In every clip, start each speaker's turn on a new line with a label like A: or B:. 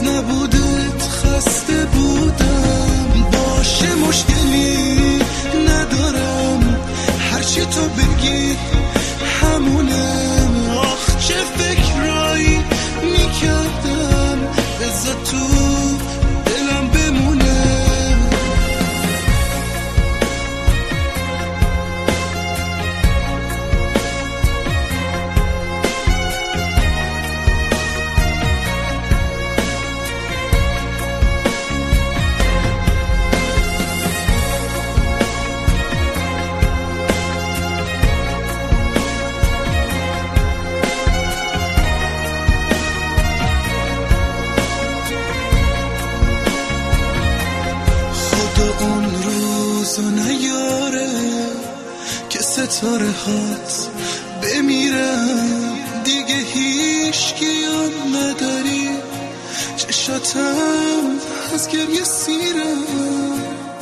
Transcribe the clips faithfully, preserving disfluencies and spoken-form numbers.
A: نبودت خسته بودم. باشه مشکلی ندارم، هرچی تو بگی همونه. آخ چه فکرایی میکردم بذار تو دلم بمونه. اون روزو نیاره که ستاره هات بمیرم، دیگه هیچ کیم نداری، چشاتم از گریه سیرم.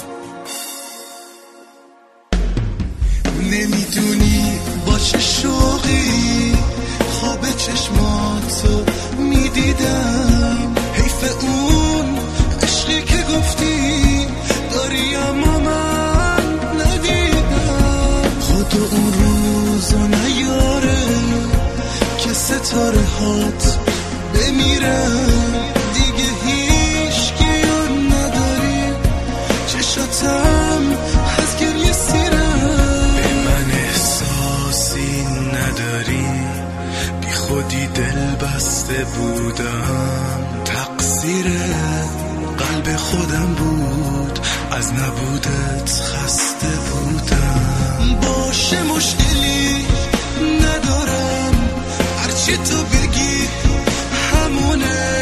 A: نمیدونی با چه شوقی خواب چشماتو میدیدم، حیف اون عشقی که گفتی داری اما من ندیدم. خدا اون روزو نیاره که ستاره هات بمیرم، دیگه هیچ کیم نداری، چشاتم از گریه سیرم. به من احساسی نداری، بی خودی دل بسته بودم، تقصیر قلب خودم بود، از نبودت خسته بودم. باشه مشکلی ندارم، هرچی تو بگی همونه.